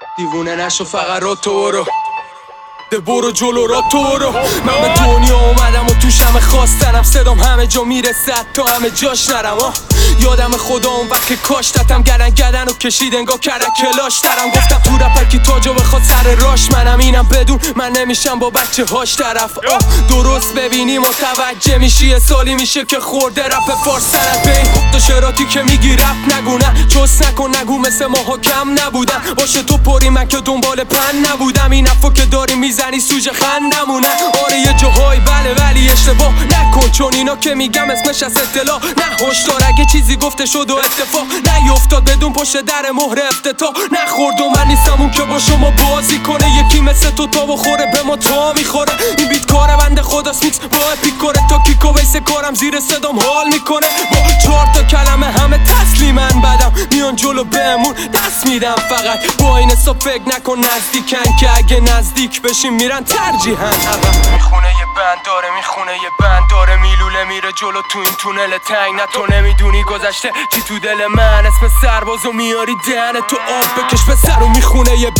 دیوونه نشو فقط رو تو برو ده برو جلو را تو برو. من به دنیا اومدم و توش همه خواستنم، صدام همه جا میرسه تا همه جاش نرم. یادم خدا اون وقت که کاشتتم گردن و کشید انگار کردن کلاش درم. گفتم تو رپر کی تاجو بخواد سر راش منم، اینم بدون من نمیشم با بچه هاش طرف. درست ببینی متوجه میشی یه سالی میشه که خورده رپ فارس سرت به این خود شراتی که میگی رپ نگو نه چوس نکن نگو مثل ماها کم نبودن باشه تو پری من که دنبال پن نبودم. این حرفا که داری میزنی سوژه خندمونه. آره یه جاهای بله ولی اشتباه نکن چون اینا که میگم اسمش از اطلاع نه هشدار. اگه چیزی گفته شد و اتفاق نیفتاد بدون پشت در مهر افتتاح نخورد و من نیستم اون که با شما بازی کنه. یکی مثل تو تا بخوره به ما تا میخوره. این بیت کار بنده خداست میکس با اپیک کاره تا کیکو ویس کارم زیر صدام حال میکنه. با 4 تا کلمه همه تسلیمن بدم میان جلو بهمون دست میدم. فقط با این حساب فکر نکن نزدیکن که اگه نزدیک بشیم میرن ترجیحاً عقب. میخونه یه بند داره میخونه یه بند داره میلوله میره جلو تو این تونل تنگ نه تو نمیدونی گذشته چی تو دل من. اسم سربازو میاری دهن تو آب بکش به سر و میخونه یه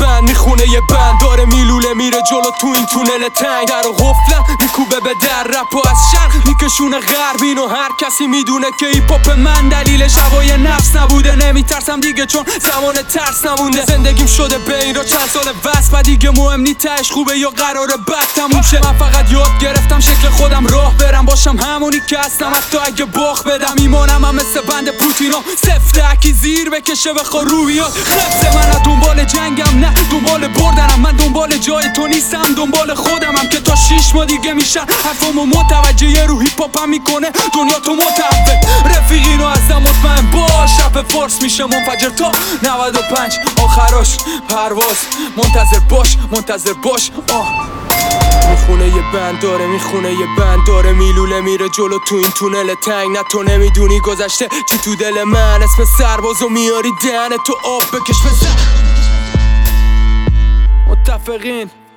بند داره میلوله میره جلو تو این تونل تنگ. در و غفلم میکوبه به در رپ و از شرق میکشونه غربین و هر کسی میدونه که ایپ هاپ من دلیلش هوای نفس نبوده. نمیترسم دیگه چون زمان ترس نمونده. زندگیم شده به این را چند سال وصل و دیگه مهم نی تهش خوبه یا قراره بد تموم شه. من فقط یاد گرفتم شکل خودم راه برم باشم همونی که هستم حتی اگه باخ بدم. ایمانم هم مثل بند پوتینا سفته اکی زیر بکشه بخوا رو بیاد خفته. من دنبال جنگم نه دنبال بردنم. من دنبال جای تو نیستم دنبال خودمم که تا 6 ماه دیگه میشن حرفامو متوجه. یه رو هیپ هاپم میکنه دنیا تو متوجه. رفیقینو ازم مطمئن باش رپ فارس میشه منفجر تا 95 آخراش پرواز. منتظر باش میخونه یه بند داره میلوله میره جلو تو این تونل تنگ نه تو نمیدونی گذشته چی تو دل من. اسم سربازو میاری دهن تو آب بکش به سر. متفقین